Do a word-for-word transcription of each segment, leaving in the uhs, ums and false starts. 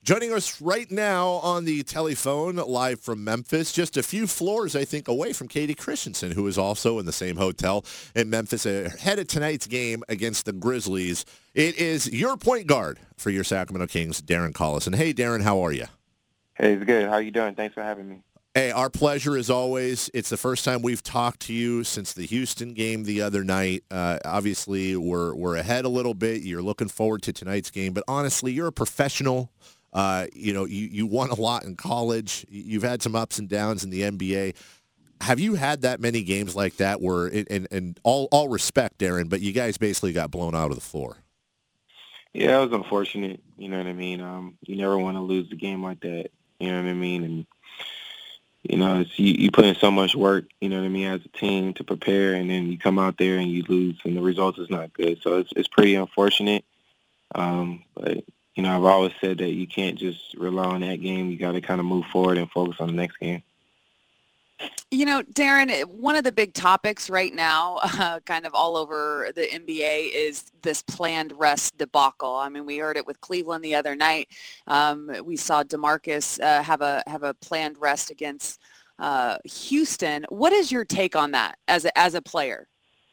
Joining us right now on the telephone, live from Memphis, just a few floors, I think, away from Katie Christensen, who is also in the same hotel in Memphis, ahead of tonight's game against the Grizzlies. It is your point guard for your Sacramento Kings, Darren Collison. Hey, Darren, how are you? Hey, it's good. How you doing? Thanks for having me. Hey, our pleasure as always. It's the first time we've talked to you since the Houston game the other night. Uh, obviously, we're we're ahead a little bit. You're looking forward to tonight's game, but honestly, you're a professional. Uh, you know, you, you won a lot in college. You've had some ups and downs in the N B A. Have you had that many games like that where, and, and all all respect, Darren, but you guys basically got blown out of the floor? Yeah, it was unfortunate. You know what I mean? Um, you never want to lose a game like that. You know what I mean? And you know, it's, you, you put in so much work, you know what I mean, as a team to prepare, and then you come out there and you lose, and the result is not good. So it's it's pretty unfortunate. Um, but, you know, I've always said that you can't just rely on that game. You got to kind of move forward and focus on the next game. You know, Darren, one of the big topics right now, uh, kind of all over the N B A, is this planned rest debacle. I mean, we heard it with Cleveland the other night. Um, we saw DeMarcus uh, have a have a planned rest against uh, Houston. What is your take on that as a, as a player?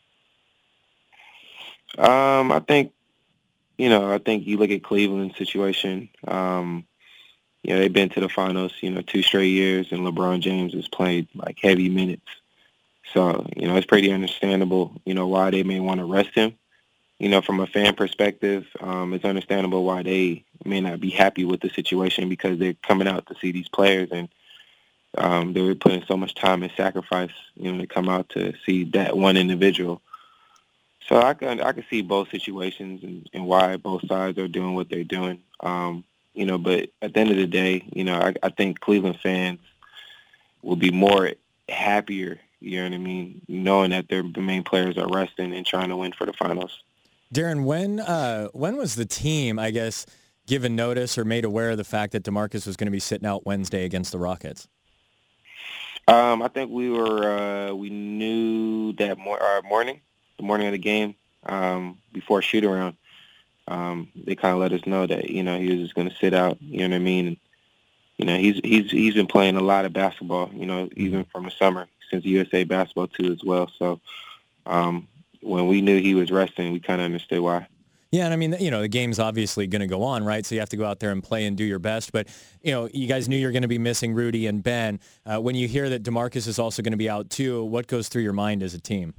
Um, I think, you know, I think you look at Cleveland's situation. Um, You know, they've been to the finals, you know, two straight years, and LeBron James has played, like, heavy minutes. So, you know, it's pretty understandable, you know, why they may want to rest him. You know, from a fan perspective, um, it's understandable why they may not be happy with the situation, because they're coming out to see these players, and um, they were putting so much time and sacrifice, you know, to come out to see that one individual. So I can I can see both situations and, and why both sides are doing what they're doing. Um You know, but at the end of the day, you know, I, I think Cleveland fans will be more happier, you know what I mean, knowing that their main players are resting and trying to win for the finals. Darren, when uh, when was the team, I guess, given notice or made aware of the fact that DeMarcus was going to be sitting out Wednesday against the Rockets? Um, I think we were uh, we knew that mor- uh, morning, the morning of the game, um, before shoot around. Um, they kind of let us know that, you know, he was just going to sit out, you know what I mean? And, you know, he's he's he's been playing a lot of basketball, you know, even from the summer, since U S A Basketball too as well. So um, when we knew he was resting, we kind of understood why. Yeah, and I mean, you know, the game's obviously going to go on, right? So you have to go out there and play and do your best. But, you know, you guys knew you were going to be missing Rudy and Ben. Uh, when you hear that DeMarcus is also going to be out too, what goes through your mind as a team?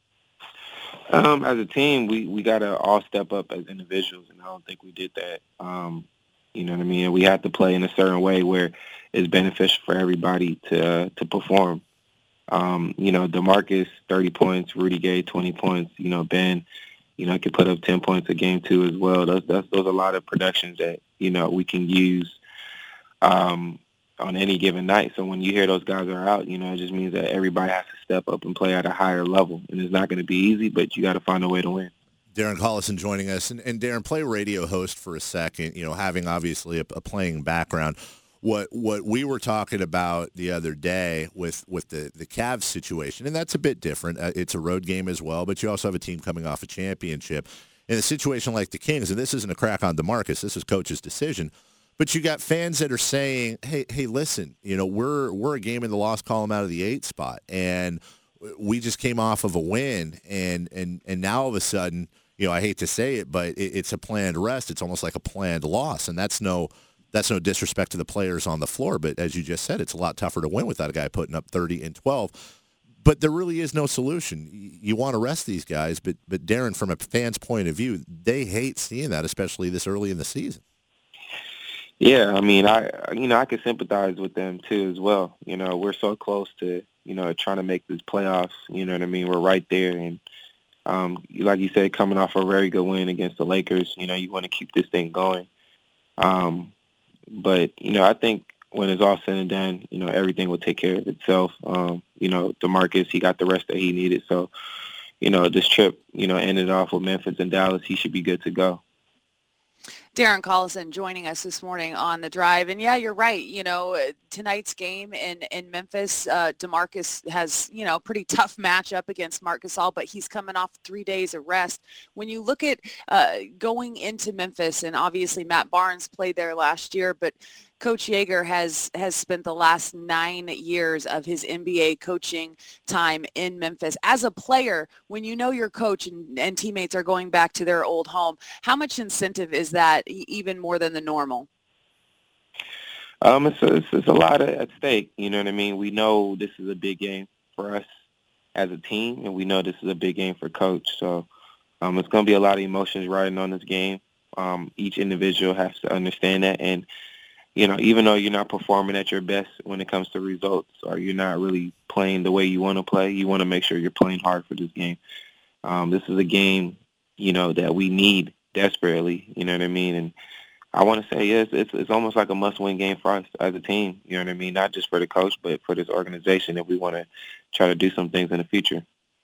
Um, as a team, we, we got to all step up as individuals, and I don't think we did that. Um, you know what I mean? We have to play in a certain way where it's beneficial for everybody to uh, to perform. Um, you know, DeMarcus, thirty points, Rudy Gay, twenty points. You know, Ben, you know, could put up ten points a game too as well. Those, that's, those are a lot of productions that, you know, we can use um, on any given night. So when you hear those guys are out, you know, it just means that everybody has to step up and play at a higher level. And it's not going to be easy, but you got to find a way to win. Darren Collison joining us. And, and Darren, play radio host for a second, you know, having obviously a, a playing background. What what we were talking about the other day with, with the, the Cavs situation, and that's a bit different. Uh, it's a road game as well, but you also have a team coming off a championship. In a situation like the Kings, and this isn't a crack on DeMarcus, this is coach's decision, but you got fans that are saying, "Hey, hey, listen, you know, we're we're a game in the loss column out of the eight spot, and we just came off of a win, and and and now all of a sudden, you know, I hate to say it, but it, it's a planned rest. It's almost like a planned loss, and that's no that's no disrespect to the players on the floor, but as you just said, it's a lot tougher to win without a guy putting up thirty and twelve. But there really is no solution. You want to rest these guys, but but Darren, from a fan's point of view, they hate seeing that, especially this early in the season." Yeah, I mean, I you know I can sympathize with them too as well. You know, we're so close to you know trying to make these playoffs. You know what I mean? We're right there, and um, like you said, coming off a very good win against the Lakers, you know, you want to keep this thing going. Um, but you know, I think when it's all said and done, you know, everything will take care of itself. Um, you know, DeMarcus, he got the rest that he needed, so you know, this trip, you know, ended off with Memphis and Dallas. He should be good to go. Darren Collison joining us this morning on The Drive. And yeah, you're right. You know, tonight's game in, in Memphis, uh, DeMarcus has, you know, a pretty tough matchup against Marc Gasol, but he's coming off three days of rest. When you look at uh, going into Memphis, and obviously Matt Barnes played there last year, but Coach Yeager has, has spent the last nine years of his N B A coaching time in Memphis. As a player, when you know your coach and, and teammates are going back to their old home, how much incentive is that, even more than the normal? Um, it's a, it's, it's a lot at stake. You know what I mean? We know this is a big game for us as a team, and we know this is a big game for Coach. So um, it's going to be a lot of emotions riding on this game. Um, each individual has to understand that, and you know, even though you're not performing at your best when it comes to results, or you're not really playing the way you want to play, you want to make sure you're playing hard for this game. Um, this is a game, you know, that we need desperately, you know what I mean? And I want to say, yes, it's, it's almost like a must-win game for us as a team, you know what I mean? Not just for the coach, but for this organization if we want to try to do some things in the future.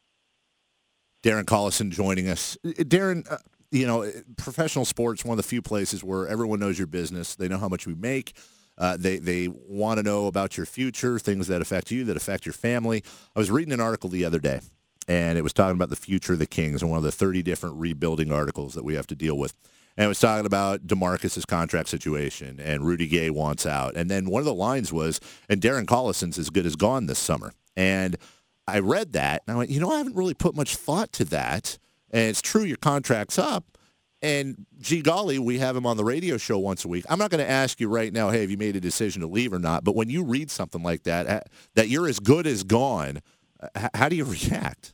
Darren Collison joining us. Darren, uh, you know, professional sports, one of the few places where everyone knows your business. They know how much we make. Uh, they they want to know about your future, things that affect you, that affect your family. I was reading an article the other day, and it was talking about the future of the Kings and one of the thirty different rebuilding articles that we have to deal with. And it was talking about DeMarcus's contract situation, and Rudy Gay wants out. And then one of the lines was, and Darren Collison's as good as gone this summer. And I read that, and I went, you know, I haven't really put much thought to that. And it's true, your contract's up. And, gee golly, we have him on the radio show once a week. I'm not going to ask you right now, hey, have you made a decision to leave or not? But when you read something like that, that you're as good as gone, how do you react?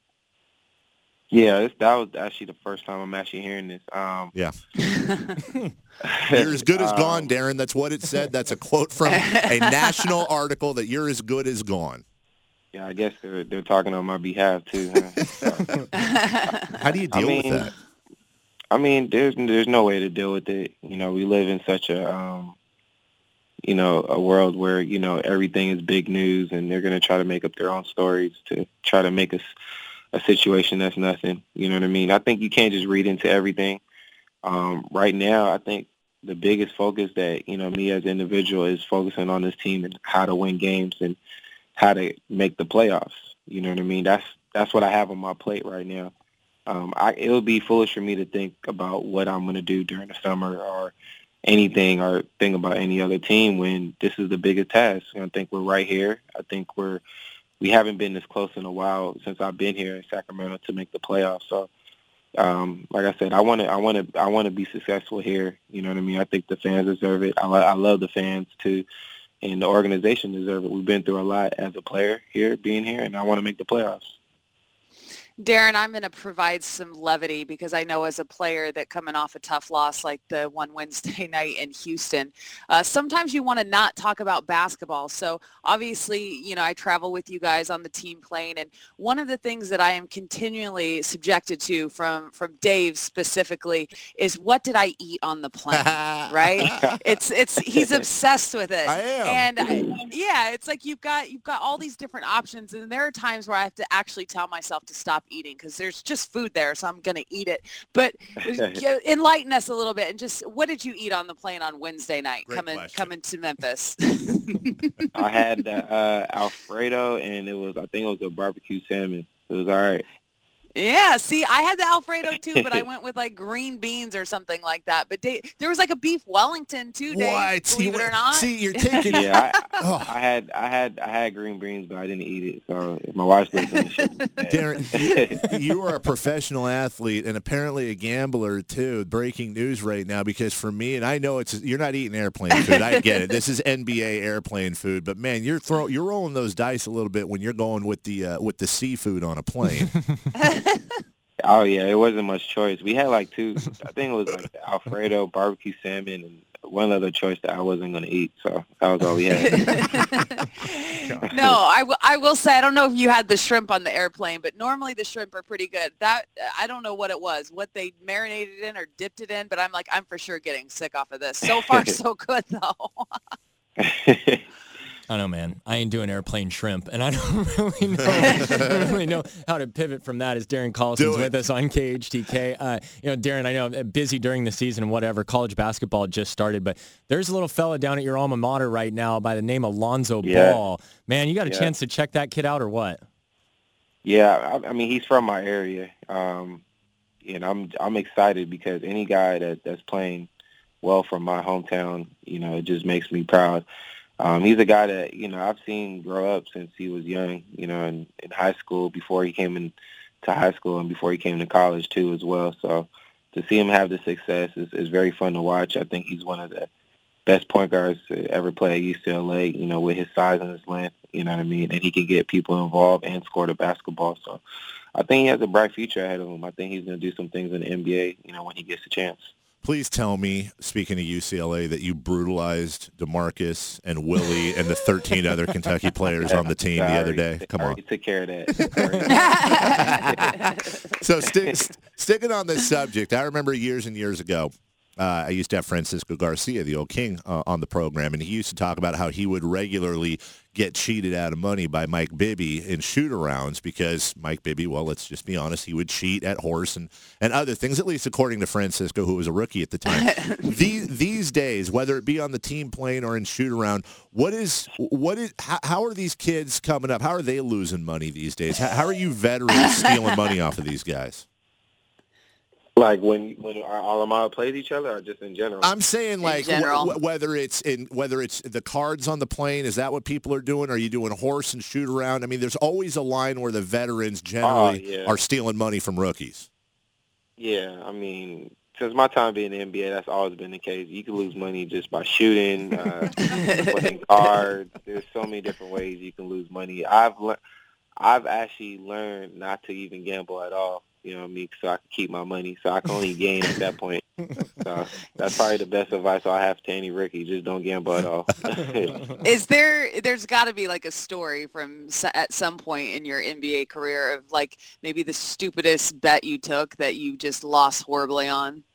Yeah, it's, that was actually the first time I'm actually hearing this. Um, yeah. You're as good as gone, Darren. That's what it said. That's a quote from a national article, that you're as good as gone. Yeah, I guess they're, they're talking on my behalf, too. Huh? So, how do you deal I mean, with that? I mean, there's there's no way to deal with it. You know, we live in such a, um, you know, a world where, you know, everything is big news, and they're going to try to make up their own stories to try to make us a situation that's nothing. You know what I mean? I think you can't just read into everything. Um, right now, I think the biggest focus that, you know, me as an individual is focusing on this team and how to win games and how to make the playoffs. You know what I mean? That's that's what I have on my plate right now. Um, I, it would be foolish for me to think about what I'm going to do during the summer or anything, or think about any other team when this is the biggest task. I think we're right here. I think we're we haven't been this close in a while since I've been here in Sacramento to make the playoffs. So, um, like I said, I want to I want to I want to be successful here. You know what I mean? I think the fans deserve it. I, I love the fans too. And the organization deserves it. We've been through a lot as a player here, being here, and I want to make the playoffs. Darren, I'm going to provide some levity because I know as a player that coming off a tough loss like the one Wednesday night in Houston, uh, sometimes you want to not talk about basketball. So obviously, you know, I travel with you guys on the team plane, and one of the things that I am continually subjected to from, from Dave specifically is, what did I eat on the plane, right? It's, it's, he's obsessed with it. I am. And I, yeah, it's like you've got, you've got all these different options, and there are times where I have to actually tell myself to stop eating because there's just food there, so I'm going to eat it. But enlighten us a little bit, and just, what did you eat on the plane on Wednesday night Great coming question. coming to Memphis? I had uh, Alfredo, and it was I think it was a barbecue salmon. It was all right. Yeah, see, I had the Alfredo too, but I went with like green beans or something like that. But Dave, there was like a beef Wellington too, Dave, what? believe see, it or not. See, you're taking Yeah, I, oh. I had I had I had green beans, but I didn't eat it. So my wife's listening. Darren, you are a professional athlete and apparently a gambler too. Breaking news right now, because for me, and I know it's you're not eating airplane food. I get it. This is N B A airplane food, but man, you're throw you're rolling those dice a little bit when you're going with the uh, with the seafood on a plane. Oh yeah, it wasn't much choice. We had like two. I think it was like the Alfredo, barbecue salmon, and one other choice that I wasn't going to eat. So that was all we had. No, I, w- I will say, I don't know if you had the shrimp on the airplane, but normally the shrimp are pretty good. That I don't know what it was, what they marinated in or dipped it in, but I'm like, I'm for sure getting sick off of this. So far, so good though. I know, man. I ain't doing airplane shrimp, and I don't really know, I don't really know how to pivot from that as Darren Collison's with us on K H T K. Uh, you know, Darren, I know I'm busy during the season and whatever. College basketball just started, but there's a little fella down at your alma mater right now by the name of Lonzo yeah. Ball. Man, you got a yeah. chance to check that kid out or what? Yeah, I, I mean, he's from my area, um, and I'm I'm excited because any guy that, that's playing well from my hometown, you know, it just makes me proud. Um, he's a guy that, you know, I've seen grow up since he was young, you know, in, in high school, before he came into high school and before he came to college, too, as well. So to see him have the success is, is very fun to watch. I think he's one of the best point guards to ever play at U C L A, you know, with his size and his length, you know what I mean? And he can get people involved and score the basketball. So I think he has a bright future ahead of him. I think he's going to do some things in the N B A, you know, when he gets a chance. Please tell me, speaking of U C L A, that you brutalized DeMarcus and Willie and the thirteen other Kentucky players on the team the other day. Come on. Took care of that. So stick, st- sticking on this subject, I remember years and years ago, Uh, I used to have Francisco Garcia, the old king, uh, on the program, and he used to talk about how he would regularly get cheated out of money by Mike Bibby in shoot-arounds because Mike Bibby, well, let's just be honest, he would cheat at horse and, and other things, at least according to Francisco, who was a rookie at the time. these, these days, whether it be on the team plane or in shoot-around, what is, what is, how, how are these kids coming up? How are they losing money these days? How, how are you veterans stealing money off of these guys? Like when when our Alama plays each other, or just in general? I'm saying like w- whether it's in whether it's the cards on the plane. Is that what people are doing? Are you doing horse and shoot around? I mean, there's always a line where the veterans generally oh, yeah. are stealing money from rookies. Yeah, I mean, since my time being in the N B A, that's always been the case. You can lose money just by shooting, uh, playing cards. There's so many different ways you can lose money. I've le- I've actually learned not to even gamble at all. You know what I mean? So I can keep my money. So I can only gain at that point. So that's probably the best advice I have to any rookie. Just don't gamble at all. Is there, there's got to be like a story from at some point in your N B A career of like maybe the stupidest bet you took that you just lost horribly on?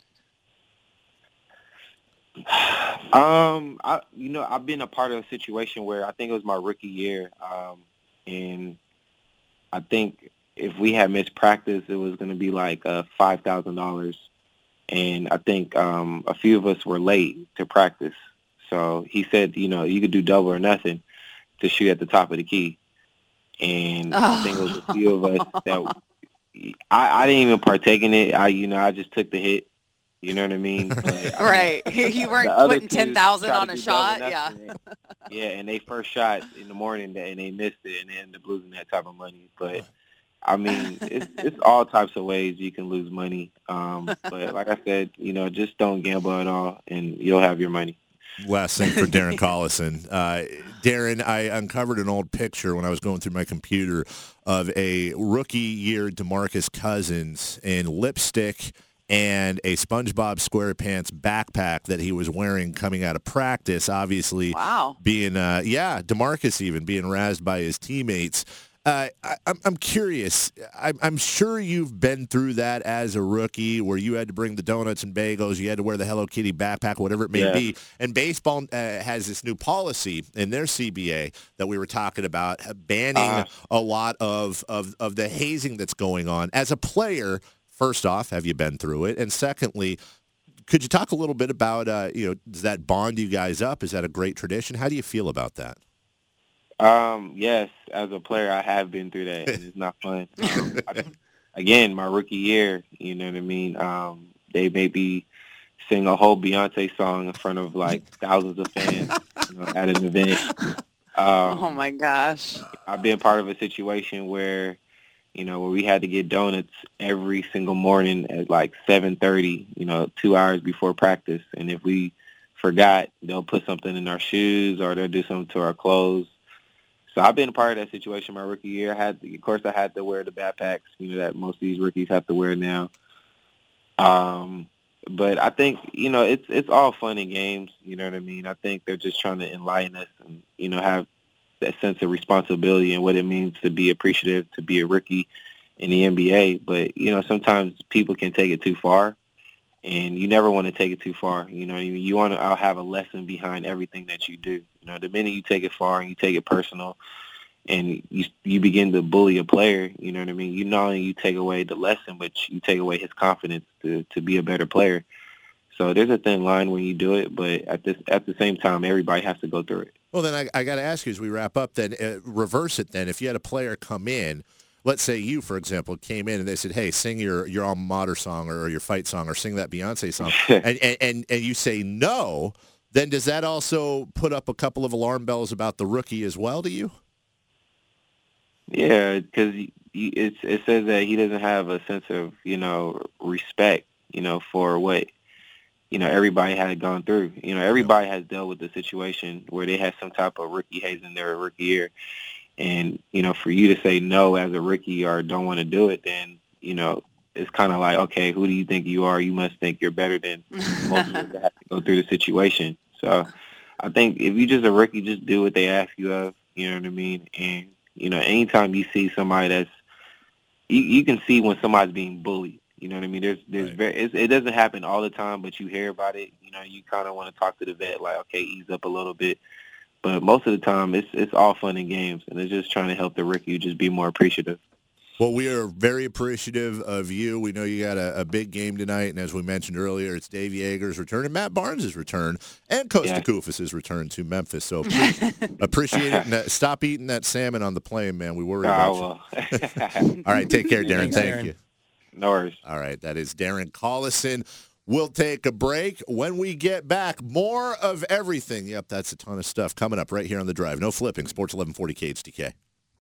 Um, I, you know, I've been a part of a situation where I think it was my rookie year. Um, and I think if we had missed practice, it was going to be like uh, five thousand dollars. And I think um, a few of us were late to practice. So he said, you know, you could do double or nothing to shoot at the top of the key. And oh. I think it was a few of us that I, I didn't even partake in it. I, you know, I just took the hit. You know what I mean? But, right. I mean, you weren't putting ten thousand on a shot. Yeah. Yeah, and they first shot in the morning and they missed it and they ended up losing that type of money. But I mean, it's, it's all types of ways you can lose money. Um, but like I said, you know, just don't gamble at all, and you'll have your money. Last thing for Darren Collison. Uh, Darren, I uncovered an old picture when I was going through my computer of a rookie year DeMarcus Cousins in lipstick and a SpongeBob SquarePants backpack that he was wearing coming out of practice, obviously wow. being, uh, yeah, DeMarcus even being razzed by his teammates. Uh, I, I'm, I'm curious. I'm, I'm sure you've been through that as a rookie where you had to bring the donuts and bagels, you had to wear the Hello Kitty backpack, whatever it may yeah. be. And baseball uh, has this new policy in their C B A that we were talking about, banning uh, a lot of, of, of the hazing that's going on. As a player, first off, have you been through it? And secondly, could you talk a little bit about, uh, you know, does that bond you guys up? Is that a great tradition? How do you feel about that? Um, yes, as a player, I have been through that, and it's not fun. Um, I, again, my rookie year, you know what I mean? Um, they maybe sing a whole Beyonce song in front of, like, thousands of fans you know, at an event. Um, oh, my gosh. I've been part of a situation where, you know, where we had to get donuts every single morning at, like, seven thirty, you know, two hours before practice. And if we forgot, they'll put something in our shoes or they'll do something to our clothes. So I've been a part of that situation my rookie year. I had, to, of course, I had to wear the backpacks, you know, that most of these rookies have to wear now. Um, but I think, you know, it's it's all fun and games. You know what I mean? I think they're just trying to enlighten us and, you know, have that sense of responsibility and what it means to be appreciative, to be a rookie in the N B A. But, you know, sometimes people can take it too far. and you never want to take it too far. You know, you, you want to have a lesson behind everything that you do. You know, the minute you take it far and you take it personal, and you you begin to bully a player, you know what I mean? You not only you take away the lesson, but you take away his confidence to to be a better player. So there's a thin line when you do it, but at this at the same time, everybody has to go through it. Well, then I, I got to ask you as we wrap up. Then uh, reverse it. Then if you had a player come in. Let's say you, for example, came in and they said, hey, sing your, your alma mater song or your fight song or sing that Beyonce song, and, and, and, and you say no, then does that also put up a couple of alarm bells about the rookie as well to you? Yeah, because it, it says that he doesn't have a sense of, you know, respect, you know, for what, you know, everybody had gone through. You know, everybody has dealt with the situation where they had some type of rookie haze in their rookie year. And, you know, for you to say no as a rookie or don't want to do it, then, you know, it's kind of like, okay, who do you think you are? You must think you're better than most of us that have to go through the situation. So I think if you're just a rookie, just do what they ask you of, you know what I mean? And, you know, anytime you see somebody that's, you, you can see when somebody's being bullied. You know what I mean? There's, there's right. very, it's, it doesn't happen all the time, but you hear about it. You know, you kind of want to talk to the vet, like, okay, ease up a little bit. But most of the time, it's it's all fun and games, and it's just trying to help the rookie just be more appreciative. Well, we are very appreciative of you. We know you got a, a big game tonight, and as we mentioned earlier, it's Dave Yeager's return and Matt Barnes' return and Costa Yeah. Koufis' return to Memphis. So appreciate it. And stop eating that salmon on the plane, man. We worry I about will. you. All right, take care, Darren. Thanks, Thank Darren. you. No worries. All right, that is Darren Collison. We'll take a break. When we get back, more of everything. Yep, that's a ton of stuff coming up right here on The Drive. No flipping. Sports eleven forty K H T K.